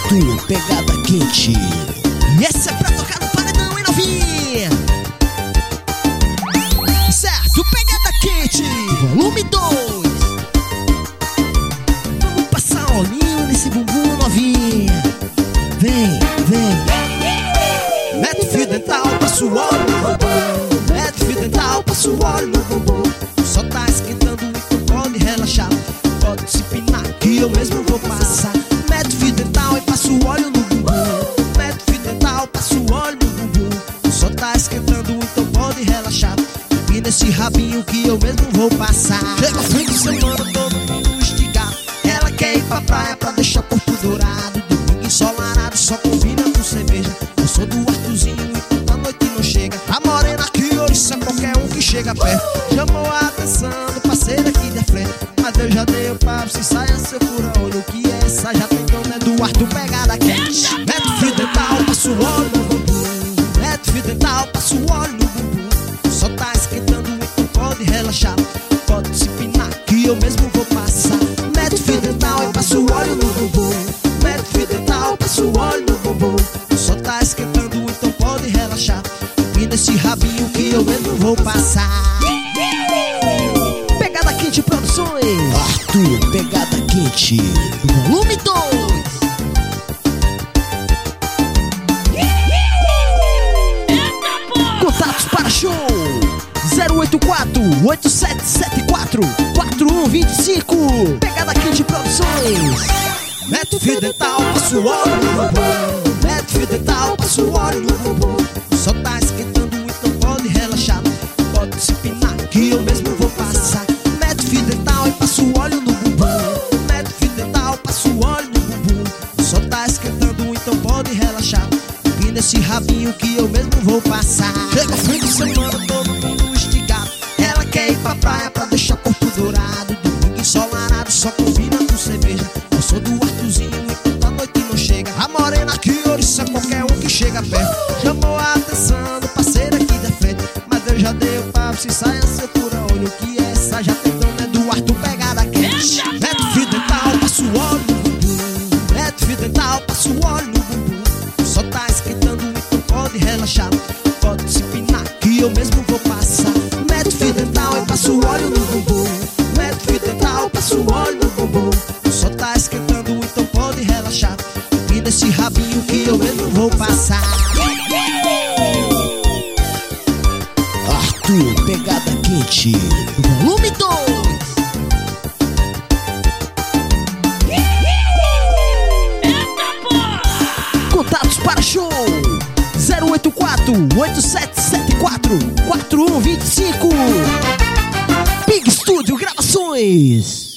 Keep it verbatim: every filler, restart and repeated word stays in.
Arthur, pegada quente. E essa é pra tocar no paredão, hein, novinha? Certo, pegada quente, volume dois. Vamos passar olhinho nesse bumbum, novinha. Vem, vem. Mete fio dental, passa o óleo no bumbum. Mete fio dental, passa o óleo no bumbum. Só tá esquentando, então pode relaxar. Pode se pinar que eu mesmo vou passar. Mete fio dental e passa o óleo no bumbum. Mete fio dental, passa o óleo no bumbum. Só tá esquentando, então pode relaxar. E nesse rabinho que eu mesmo vou passar. Chega fim de semana, todo mundo instigado. Ela quer ir pra praia pra deixar o corpo dourado. Domingo ensolarado, só combina com cerveja. Eu sou do Arthurzinho, enquanto a noite não chega. A morena que oriça qualquer um que chega perto. Chamou a atenção do parceiro aqui da frente. Mas eu já dei o papo, se saia seu fura-olho. O que é essa? Já tem dono, é do Arthur, pegada quente. Mete fio dental, passa o óleo no bumbum. Mete fio dental, passa o óleo no bumbum. Só tá esquentando, então pode relaxar. Pode se pinar que eu mesmo vou passar. Mete fio dental e passa o óleo no bumbum. Mete fio dental, passa o óleo no bumbum. Só tá esquentando, então pode relaxar. E nesse rabinho que eu mesmo vou passar. Pegada Quente Produções. Arthur, pegada quente. Volume dois. Contatos para show zero oito quatro, oito sete sete quatro, quatro um dois cinco. Pegada Quente Produções. Mete fio dental, passa o óleo no bumbum. Mete fio dental, passa o óleo no bumbum. Só tá esquentando, então pode relaxar. Pode se pinar que eu mesmo vou passar. Mete fio dental e passa o óleo no bumbum. Mete fio dental, passa o óleo no bumbum. Só tá esquentando, então pode relaxar. E nesse rabinho que eu mesmo vou passar. Chega fim de semana, todo mundo instigado. Ela quer ir pra praia pra deixar o corpo dourado. Domingo ensolarado, só combina com cerveja. Eu sou do Arthurzinho, enquanto a noite não chega. A morena que oriça qualquer um que chega perto. Chamou a atenção do parceiro aqui da frente. Mas eu já dei o papo, se saia seu fura-olho. O que é essa? Já tem dono, é do Arthur, pegada quente. Mete fio dental, passa o óleo no bumbum. Mete fio dental, passa o óleo no bumbum. Só tá esquentando, então pode relaxar. Pode se pinar que eu mesmo vou passar. Mete fio dental e passa o óleo no bumbum. Mete fio dental, passa o óleo no bumbum. Só tá esquentando, então pode relaxar. E nesse rabinho que eu mesmo vou passar. Arthur, pegada quente. Volume dois. Contatos para show zero oito quatro, oito sete sete quatro, quatro um dois cinco. Big Studio Gravações.